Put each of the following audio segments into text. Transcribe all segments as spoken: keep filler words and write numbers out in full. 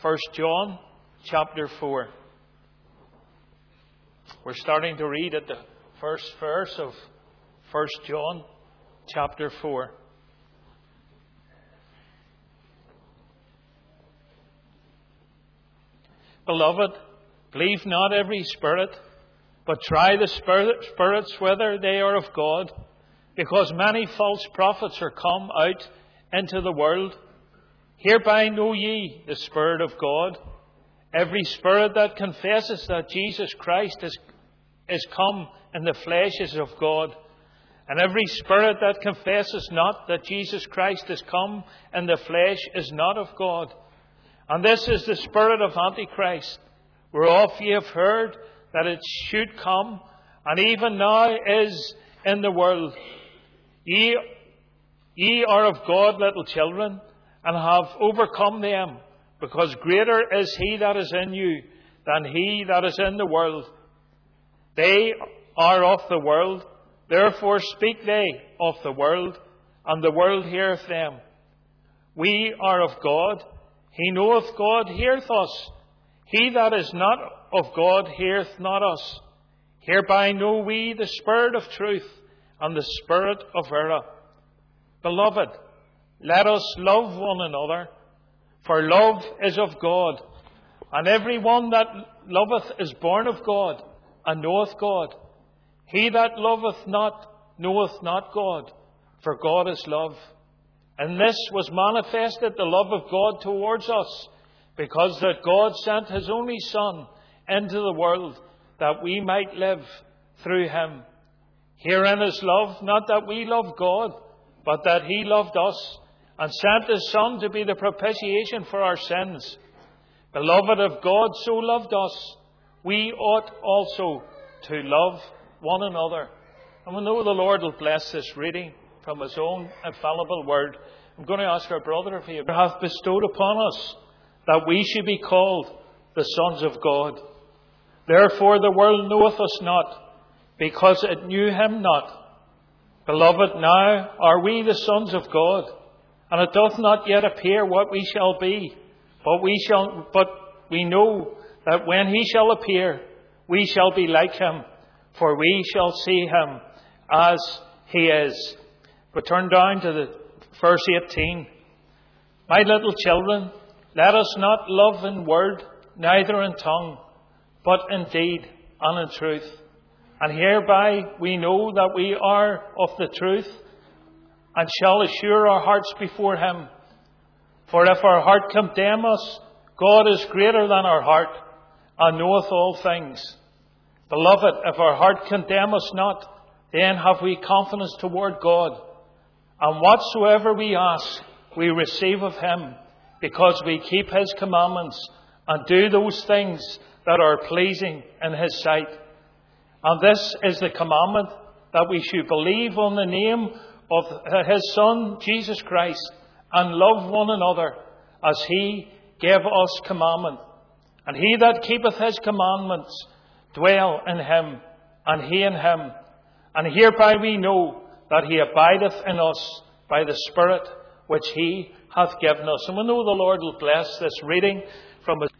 First John chapter four. We're starting to read at the first verse of First John chapter four. Beloved, believe not every spirit, but try the spirit, spirits whether they are of God, because many false prophets are come out into the world. Hereby know ye the Spirit of God. Every spirit that confesses that Jesus Christ is, is come in the flesh is of God. And every spirit that confesses not that Jesus Christ is come in the flesh is not of God. And this is the spirit of Antichrist, whereof ye have heard that it should come, and even now is in the world. Ye, ye are of God, little children, and have overcome them, because greater is he that is in you than he that is in the world. They are of the world, therefore speak they of the world, and the world heareth them. We are of God. He knoweth God heareth us. He that is not of God heareth not us. Hereby know we the spirit of truth and the spirit of error. Beloved, let us love one another, for love is of God. And every one that loveth is born of God, and knoweth God. He that loveth not knoweth not God, for God is love. And this was manifested the love of God towards us, because that God sent his only Son into the world, that we might live through him. Herein is love, not that we loved God, but that he loved us, and sent his Son to be the propitiation for our sins. Beloved, if God so loved us, we ought also to love one another. And we know the Lord will bless this reading from his own infallible word. I'm going to ask our brother if he hath bestowed upon us that we should be called the sons of God. Therefore the world knoweth us not, because it knew him not. Beloved, now are we the sons of God, and it doth not yet appear what we shall be, but we shall, but we know that when he shall appear, we shall be like him, for we shall see him as he is. But turn down to the verse eighteen. My little children, let us not love in word, neither in tongue, but in deed and in truth. And hereby we know that we are of the truth, and shall assure our hearts before him. For if our heart condemn us, God is greater than our heart, and knoweth all things. Beloved, if our heart condemn us not, then have we confidence toward God. And whatsoever we ask, we receive of him, because we keep his commandments, and do those things that are pleasing in his sight. And this is the commandment, that we should believe on the name of his Son, Jesus Christ, and love one another, as he gave us commandment. And he that keepeth his commandments dwell in him, and he in him. And hereby we know that he abideth in us by the Spirit which he hath given us. And we know the Lord will bless this reading from his...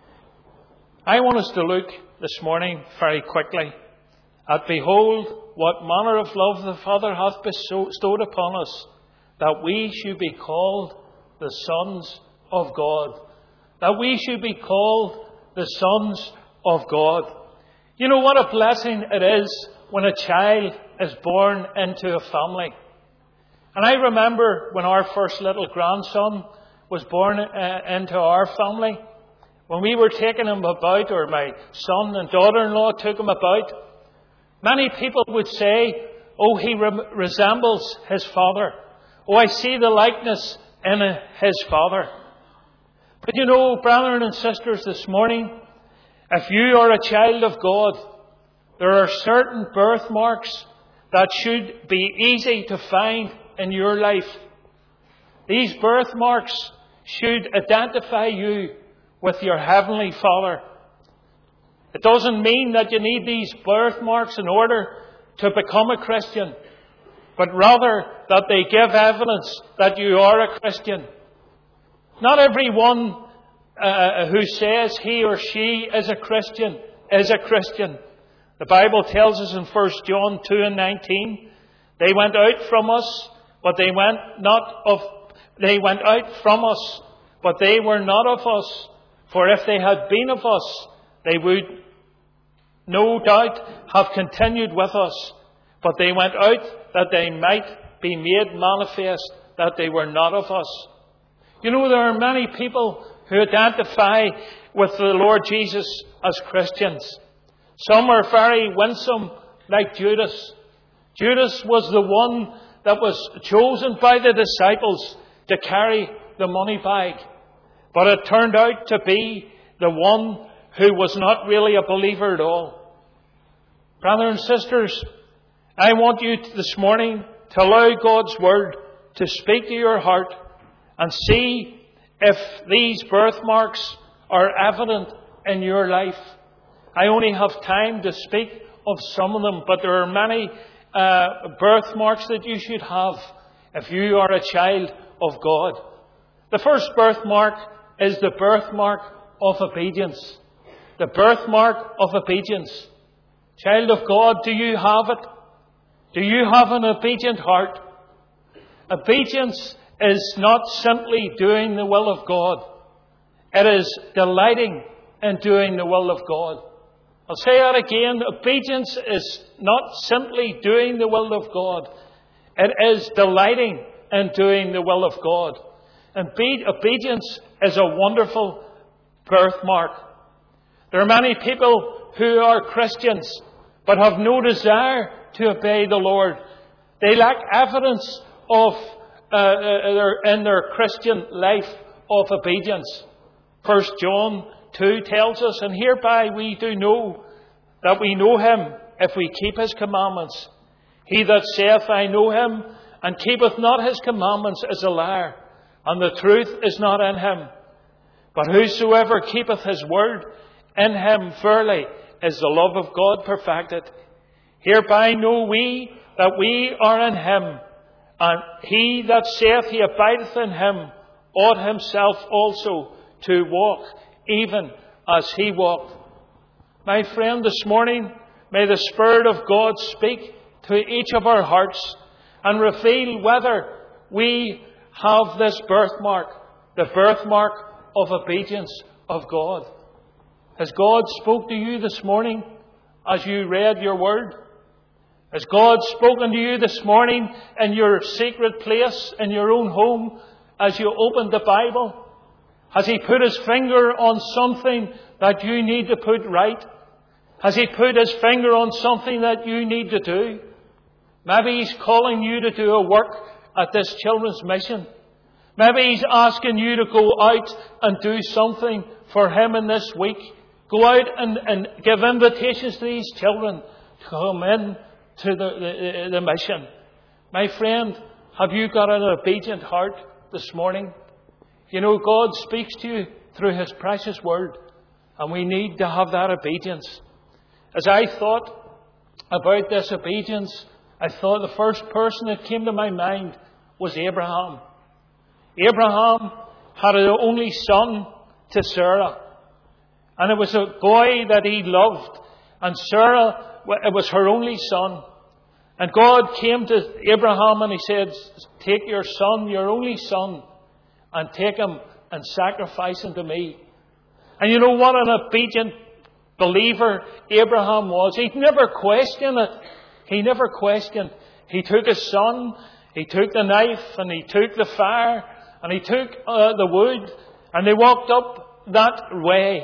I want us to look this morning very quickly at, behold, what manner of love the Father hath bestowed upon us, that we should be called the sons of God. That we should be called the sons of God. You know what a blessing it is when a child is born into a family. And I remember when our first little grandson was born uh, into our family, when we were taking him about, or my son and daughter-in-law took him about, many people would say, oh, he re- resembles his father. Oh, I see the likeness in uh, his father. But you know, brethren and sisters, this morning, if you are a child of God, there are certain birthmarks that should be easy to find in your life. These birthmarks should identify you with your Heavenly Father. It doesn't mean that you need these birthmarks in order to become a Christian, but rather that they give evidence that you are a Christian. Not everyone uh, who says he or she is a Christian is a Christian. The Bible tells us in First John two and nineteen, they went out from us, but they went not of they went out from us, but they were not of us. For if they had been of us, they would no doubt have continued with us. But they went out that they might be made manifest that they were not of us. You know, there are many people who identify with the Lord Jesus as Christians. Some are very winsome, like Judas. Judas was the one that was chosen by the disciples to carry the money bag. But it turned out to be the one who was not really a believer at all. Brothers and sisters, I want you this morning to allow God's Word to speak to your heart and see if these birthmarks are evident in your life. I only have time to speak of some of them, but there are many uh, birthmarks that you should have if you are a child of God. The first birthmark is the birthmark of obedience. The birthmark of obedience. Child of God, do you have it? Do you have an obedient heart? Obedience is not simply doing the will of God. It is delighting in doing the will of God. I'll say that again. Obedience is not simply doing the will of God. It is delighting in doing the will of God. And obedience is a wonderful birthmark. There are many people who are Christians but have no desire to obey the Lord. They lack evidence of uh, their, in their Christian life of obedience. First John two tells us, and hereby we do know that we know him if we keep his commandments. He that saith, I know him, and keepeth not his commandments is a liar, and the truth is not in him. But whosoever keepeth his word, in him verily is the love of God perfected. Hereby know we that we are in him, and he that saith he abideth in him ought himself also to walk even as he walked. My friend, this morning, may the Spirit of God speak to each of our hearts and reveal whether we have this birthmark, the birthmark of obedience of God. Has God spoke to you this morning as you read your word? Has God spoken to you this morning in your secret place, in your own home, as you opened the Bible? Has He put His finger on something that you need to put right? Has He put His finger on something that you need to do? Maybe He's calling you to do a work at this children's mission. Maybe He's asking you to go out and do something for Him in this week. Go out and, and give invitations to these children to come in to the, the, the mission. My friend, have you got an obedient heart this morning? You know, God speaks to you through His precious word, and we need to have that obedience. As I thought about this obedience, I thought the first person that came to my mind was Abraham. Abraham had an only son to Sarah, and it was a boy that he loved, and Sarah, it was her only son. And God came to Abraham and He said, take your son, your only son, and take him and sacrifice him to me. And you know what an obedient believer Abraham was? He never questioned it. He never questioned. He took his son, he took the knife, and he took the fire, and he took uh, the wood, and they walked up that way.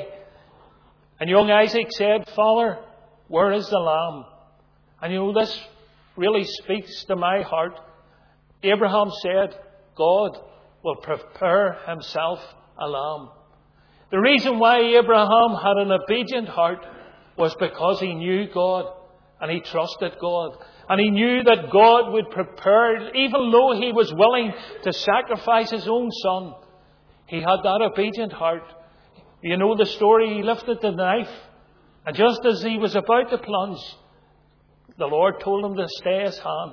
And young Isaac said, Father, where is the lamb? And you know, this really speaks to my heart. Abraham said, God will prepare Himself a lamb. The reason why Abraham had an obedient heart was because he knew God and he trusted God. And he knew that God would prepare, even though he was willing to sacrifice his own son. He had that obedient heart. You know the story, he lifted the knife, and just as he was about to plunge, the Lord told him to stay his hand.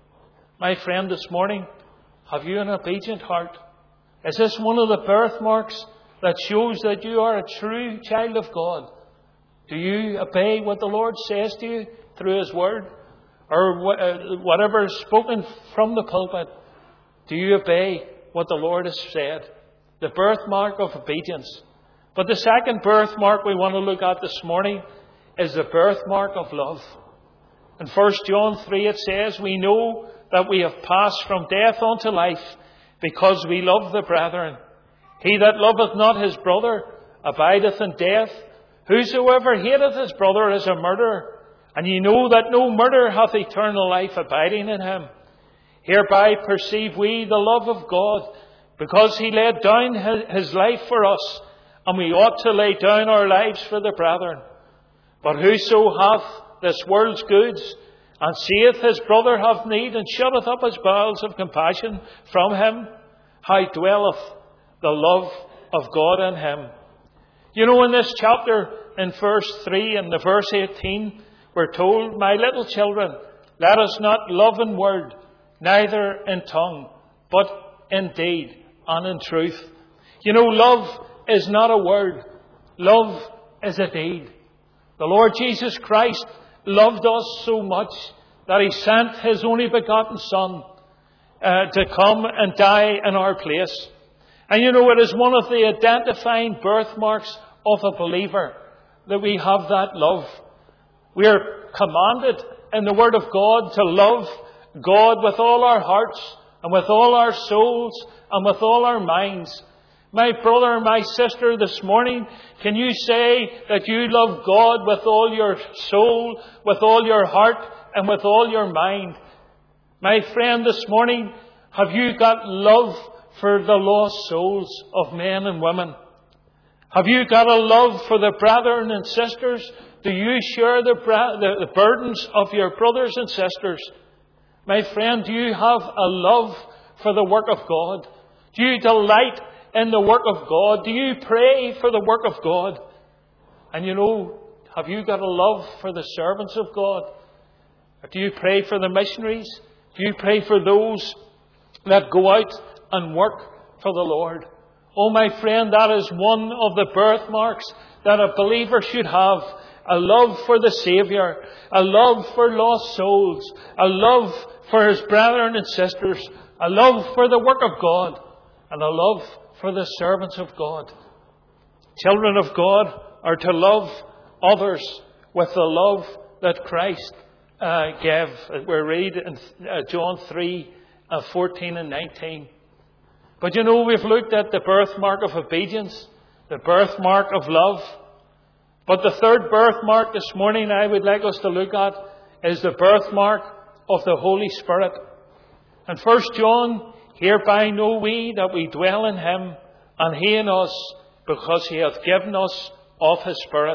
My friend, this morning, have you an obedient heart? Is this one of the birthmarks that shows that you are a true child of God? Do you obey what the Lord says to you through His Word? Or whatever is spoken from the pulpit? Do you obey what the Lord has said? The birthmark of obedience. But the second birthmark we want to look at this morning is the birthmark of love. In First John three it says, we know that we have passed from death unto life because we love the brethren. He that loveth not his brother abideth in death. Whosoever hateth his brother is a murderer. And ye know that no murderer hath eternal life abiding in him. Hereby perceive we the love of God, because He laid down His life for us, and we ought to lay down our lives for the brethren. But whoso hath this world's goods, and seeth his brother have need, and shutteth up his bowels of compassion from him, how dwelleth the love of God in him? You know, in this chapter, in verse three and the verse eighteen, we're told, my little children, let us not love in word, neither in tongue, but in deed and in truth. You know, love is not a word. Love is a deed. The Lord Jesus Christ loved us so much that He sent His only begotten Son uh, to come and die in our place. And you know, it is one of the identifying birthmarks of a believer that we have that love. We are commanded in the Word of God to love God with all our hearts and with all our souls and with all our minds. My brother and my sister, this morning, can you say that you love God with all your soul, with all your heart and with all your mind? My friend, this morning, have you got love for the lost souls of men and women? Have you got a love for the brethren and sisters? Do you share the, the, the burdens of your brothers and sisters? My friend, do you have a love for the work of God? Do you delight in the work of God? Do you pray for the work of God? And you know, have you got a love for the servants of God? Or do you pray for the missionaries? Do you pray for those that go out and work for the Lord? Oh, my friend, that is one of the birthmarks that a believer should have. A love for the Saviour, a love for lost souls, a love for his brethren and sisters, a love for the work of God, and a love for the servants of God. Children of God are to love others with the love that Christ uh, gave. We read in uh, John three, uh, fourteen and nineteen. But you know, we've looked at the birthmark of obedience, the birthmark of love. But the third birthmark this morning I would like us to look at is the birthmark of the Holy Spirit. In First John, hereby know we that we dwell in Him, and He in us, because He hath given us of His Spirit.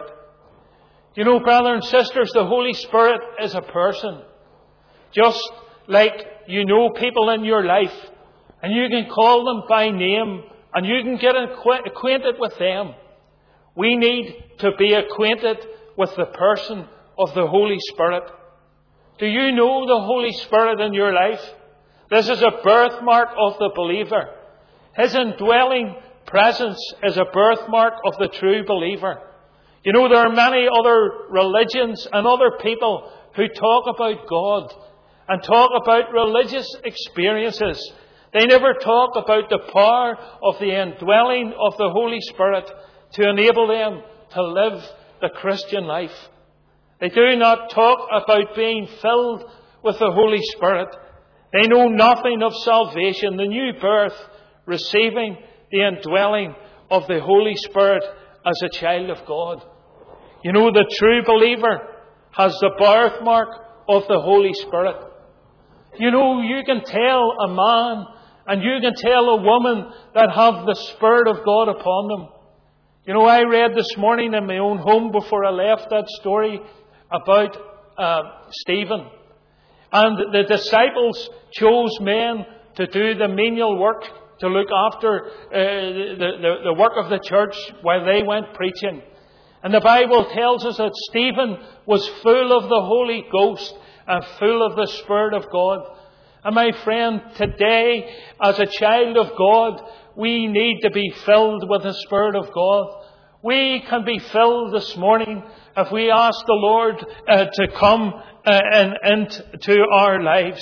You know, brothers and sisters, the Holy Spirit is a person. Just like you know people in your life, and you can call them by name, and you can get acquainted with them. We need to be acquainted with the person of the Holy Spirit. Do you know the Holy Spirit in your life? This is a birthmark of the believer. His indwelling presence is a birthmark of the true believer. You know, there are many other religions and other people who talk about God and talk about religious experiences. They never talk about the power of the indwelling of the Holy Spirit to enable them to live the Christian life. They do not talk about being filled with the Holy Spirit. They know nothing of salvation, the new birth, receiving the indwelling of the Holy Spirit as a child of God. You know, the true believer has the birthmark of the Holy Spirit. You know, you can tell a man and you can tell a woman that have the Spirit of God upon them. You know, I read this morning in my own home before I left that story about uh, Stephen. And the disciples chose men to do the menial work, to look after uh, the, the, the work of the church while they went preaching. And the Bible tells us that Stephen was full of the Holy Ghost and full of the Spirit of God. And my friend, today, as a child of God, we need to be filled with the Spirit of God. We can be filled this morning if we ask the Lord uh, to come uh, and into our lives.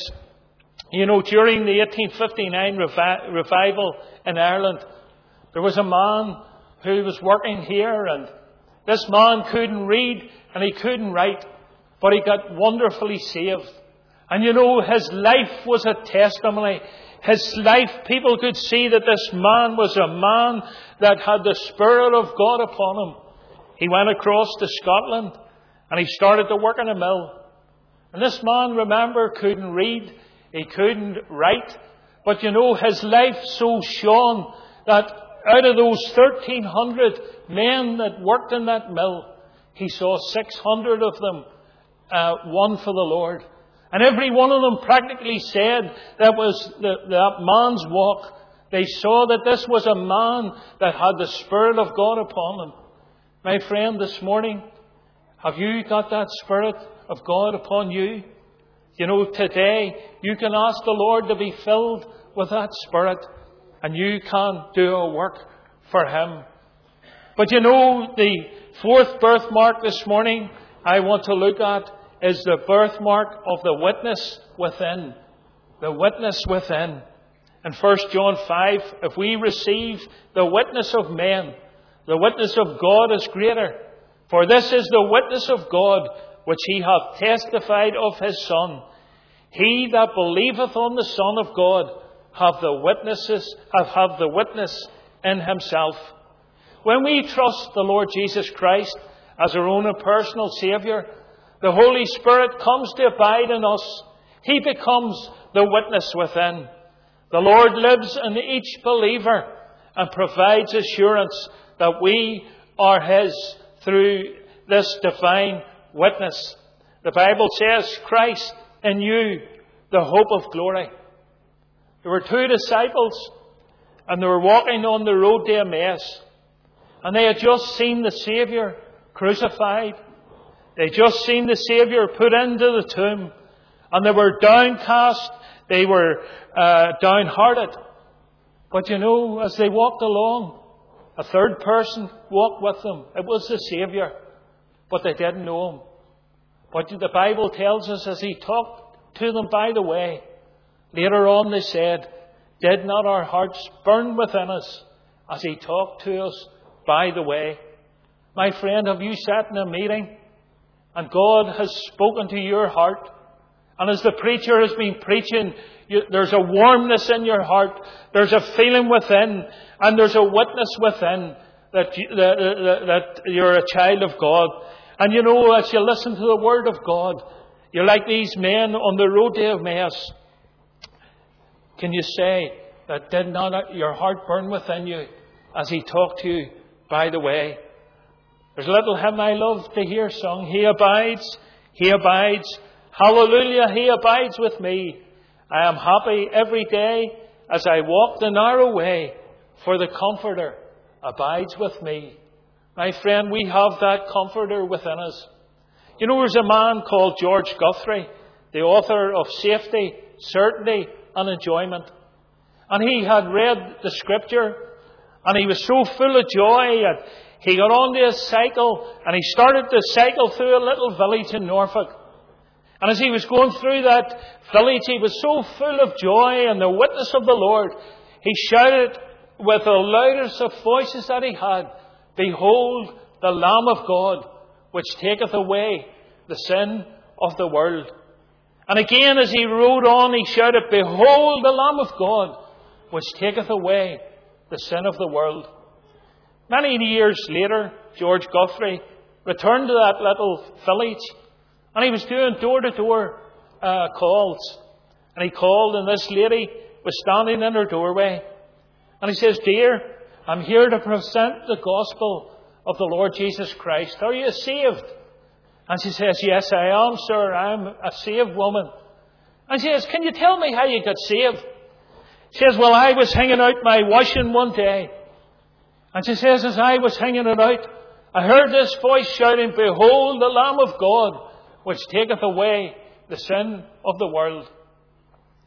You know, during the eighteen fifty-nine revi- revival in Ireland, there was a man who was working here, and this man couldn't read and he couldn't write, but he got wonderfully saved. And you know, his life was a testimony. His life, people could see that this man was a man that had the Spirit of God upon him. He went across to Scotland and he started to work in a mill. And this man, remember, couldn't read, he couldn't write. But you know, his life so shone that out of those thirteen hundred men that worked in that mill, he saw six hundred of them uh, won for the Lord. And every one of them practically said that was the, that man's walk. They saw that this was a man that had the Spirit of God upon him. My friend, this morning, have you got that Spirit of God upon you? You know, today you can ask the Lord to be filled with that Spirit, and you can do a work for Him. But you know, the fourth birthmark this morning I want to look at is the birthmark of the witness within. The witness within. In First John five, if we receive the witness of men, the witness of God is greater. For this is the witness of God, which He hath testified of His Son. He that believeth on the Son of God have the witnesses, have, have the witness in himself. When we trust the Lord Jesus Christ as our own personal Saviour, the Holy Spirit comes to abide in us. He becomes the witness within. The Lord lives in each believer and provides assurance that we are His through this divine witness. The Bible says, Christ in you, the hope of glory. There were two disciples and they were walking on the road to Emmaus. And they had just seen the Saviour crucified. They had just seen the Saviour put into the tomb. And they were downcast. They were uh, downhearted. But you know, as they walked along, a third person walked with them. It was the Saviour. But they didn't know Him. But the Bible tells us as He talked to them by the way, later on they said, did not our hearts burn within us as He talked to us by the way? My friend, have you sat in a meeting and God has spoken to your heart? And as the preacher has been preaching, you, there's a warmness in your heart. There's a feeling within. And there's a witness within that, you, that, that, that you're a child of God. And you know, as you listen to the Word of God, you're like these men on the road to Emmaus. Can you say that did not your heart burn within you as He talked to you by the way? There's a little hymn I love to hear sung. He abides, He abides. Hallelujah, He abides with me. I am happy every day as I walk the narrow way, for the Comforter abides with me. My friend, we have that Comforter within us. You know, there's a man called George Guthrie, the author of Safety, Certainty and Enjoyment. And he had read the Scripture and he was so full of joy and he got onto his cycle and he started to cycle through a little village in Norfolk. And as he was going through that village, he was so full of joy and the witness of the Lord. He shouted with the loudest of voices that he had, Behold the Lamb of God, which taketh away the sin of the world. And again, as he rode on, he shouted, Behold the Lamb of God, which taketh away the sin of the world. Many years later, George Guthrie returned to that little village, and he was doing door-to-door uh, calls. And he called, and this lady was standing in her doorway. And he says, Dear, I'm here to present the gospel of the Lord Jesus Christ. Are you saved? And she says, Yes, I am, sir. I'm a saved woman. And she says, Can you tell me how you got saved? She says, Well, I was hanging out my washing one day. And she says, As I was hanging it out, I heard this voice shouting, Behold the Lamb of God, which taketh away the sin of the world.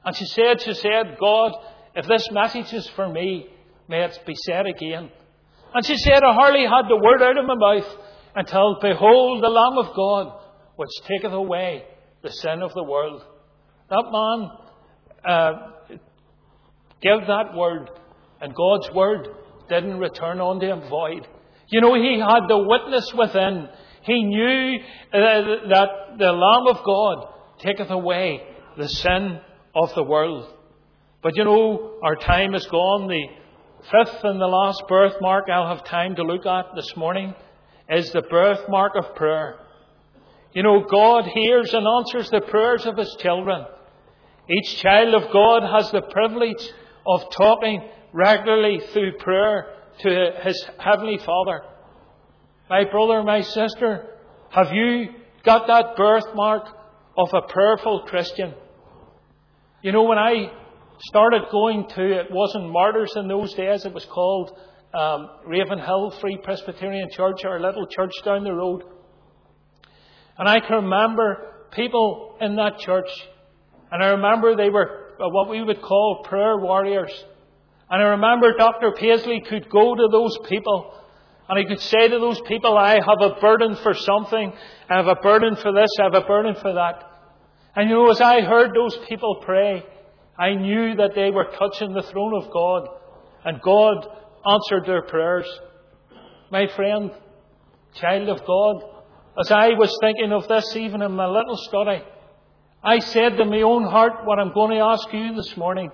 And she said, she said, God, if this message is for me, may it be said again. And she said, I hardly had the word out of my mouth until, behold, the Lamb of God, which taketh away the sin of the world. That man uh, gave that word, and God's word didn't return unto him void. You know, he had the witness within. He knew uh, that the Lamb of God taketh away the sin of the world. But you know, our time is gone. The fifth and the last birthmark I'll have time to look at this morning is the birthmark of prayer. You know, God hears and answers the prayers of His children. Each child of God has the privilege of talking regularly through prayer to his Heavenly Father. My brother, my sister, have you got that birthmark of a prayerful Christian? You know, when I started going to, it wasn't Martyrs in those days, it was called um, Ravenhill Free Presbyterian Church, our little church down the road. And I can remember people in that church, and I remember they were what we would call prayer warriors. And I remember Doctor Paisley could go to those people and he could say to those people, I have a burden for something, I have a burden for this, I have a burden for that. And you know, as I heard those people pray, I knew that they were touching the throne of God, and God answered their prayers. My friend, child of God, as I was thinking of this even in my little study, I said to my own heart what I'm going to ask you this morning.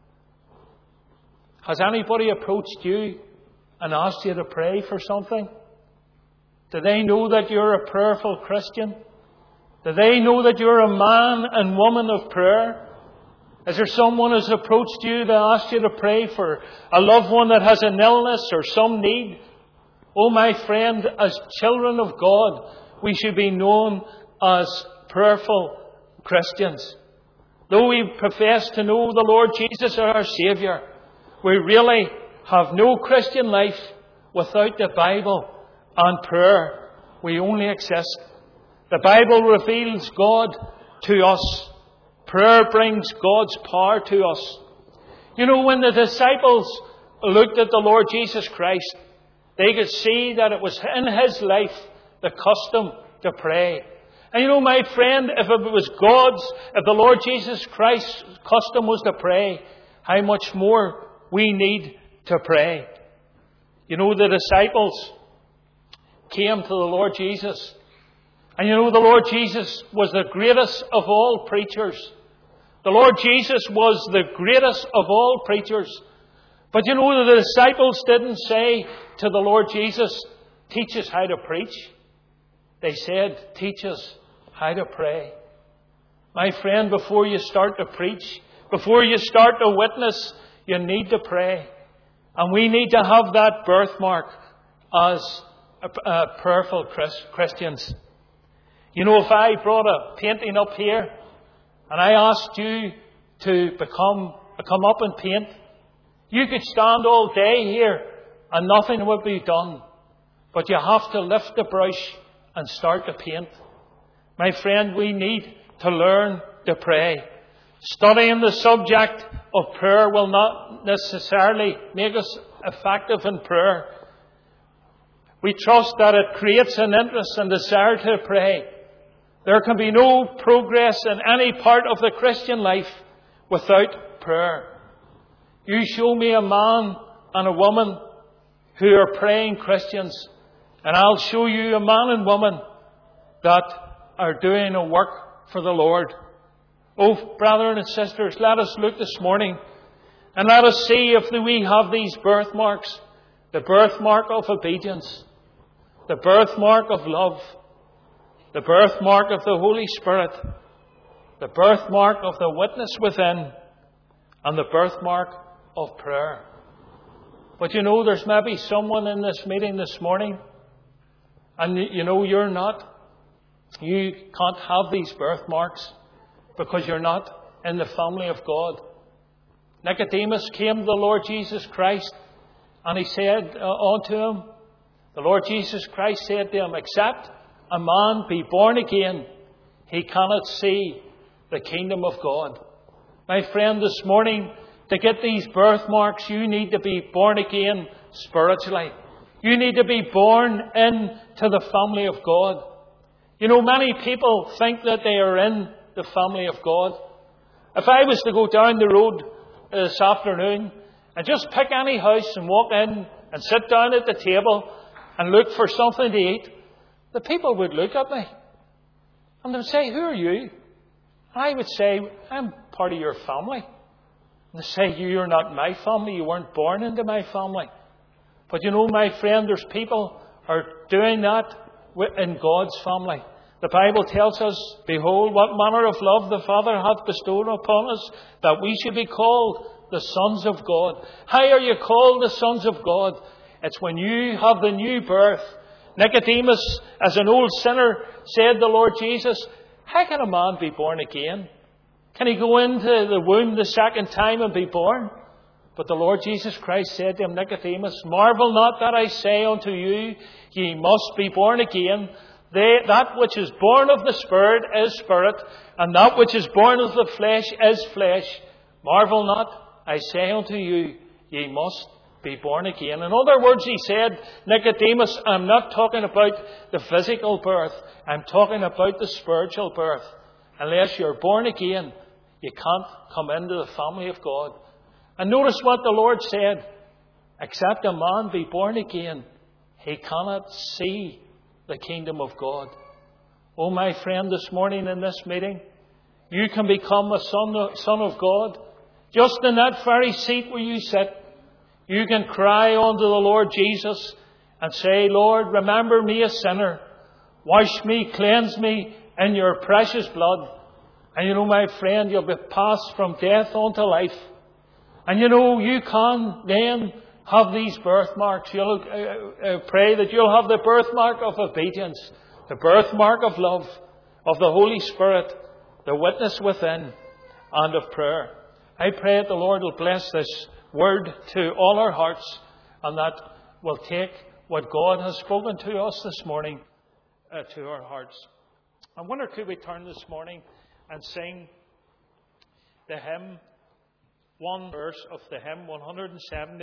Has anybody approached you and asked you to pray for something? Do they know that you're a prayerful Christian? Do they know that you're a man and woman of prayer? Is there someone who's approached you to ask you to pray for a loved one that has an illness or some need? Oh, my friend, as children of God, we should be known as prayerful Christians. Though we profess to know the Lord Jesus as our Saviour, we really have no Christian life without the Bible and prayer. We only exist. The Bible reveals God to us. Prayer brings God's power to us. You know, when the disciples looked at the Lord Jesus Christ, they could see that it was in His life the custom to pray. And you know, my friend, if it was God's, if the Lord Jesus Christ's custom was to pray, how much more we need to pray. You know, the disciples came to the Lord Jesus. And you know, the Lord Jesus was the greatest of all preachers. The Lord Jesus was the greatest of all preachers. But you know, the disciples didn't say to the Lord Jesus, teach us how to preach. They said, teach us how to pray. My friend, before you start to preach, before you start to witness, you need to pray. And we need to have that birthmark as uh, prayerful Christians. You know, if I brought a painting up here and I asked you to become come up and paint, you could stand all day here and nothing would be done. But you have to lift the brush and start to paint. My friend, we need to learn to pray. Studying the subject of prayer will not necessarily make us effective in prayer. We trust that it creates an interest and desire to pray. There can be no progress in any part of the Christian life without prayer. You show me a man and a woman who are praying Christians, and I'll show you a man and woman that are doing a work for the Lord. Oh, brethren and sisters, let us look this morning and let us see if we have these birthmarks. The birthmark of obedience, the birthmark of love, the birthmark of the Holy Spirit, the birthmark of the witness within, and the birthmark of prayer. But you know, there's maybe someone in this meeting this morning, and you know you're not. You can't have these birthmarks because you're not in the family of God. Nicodemus came to the Lord Jesus Christ and he said uh, unto him, the Lord Jesus Christ said to him, except a man be born again, he cannot see the kingdom of God. My friend, this morning, to get these birthmarks, you need to be born again spiritually. You need to be born into the family of God. You know, many people think that they are in the family of God. If I was to go down the road this afternoon and just pick any house and walk in and sit down at the table and look for something to eat, the people would look at me and they would say, "Who are you?" I would say, "I'm part of your family." And they say, "You're not my family. You weren't born into my family." But you know, my friend, there's people who are doing that in God's family. The Bible tells us, "Behold, what manner of love the Father hath bestowed upon us, that we should be called the sons of God." How are you called the sons of God? It's when you have the new birth. Nicodemus, as an old sinner, said to the Lord Jesus, "How can a man be born again? Can he go into the womb the second time and be born?" But the Lord Jesus Christ said to him, "Nicodemus, marvel not that I say unto you, ye must be born again. They, that which is born of the Spirit is spirit, and that which is born of the flesh is flesh. Marvel not, I say unto you, ye must be born again." In other words, he said, "Nicodemus, I'm not talking about the physical birth. I'm talking about the spiritual birth. Unless you're born again, you can't come into the family of God." And notice what the Lord said. "Except a man be born again, he cannot see the kingdom of God." Oh, my friend, this morning in this meeting, you can become a son, son of God. Just in that very seat where you sit, you can cry unto the Lord Jesus and say, "Lord, remember me a sinner. Wash me, cleanse me in your precious blood." And you know, my friend, you'll be passed from death unto life. And you know, you can then have these birthmarks. You'll uh, uh, pray that you'll have the birthmark of obedience, the birthmark of love, of the Holy Spirit, the witness within, and of prayer. I pray that the Lord will bless this word to all our hearts, and that we'll take what God has spoken to us this morning uh, to our hearts. I wonder, could we turn this morning and sing the hymn, one verse of the hymn one hundred seventy.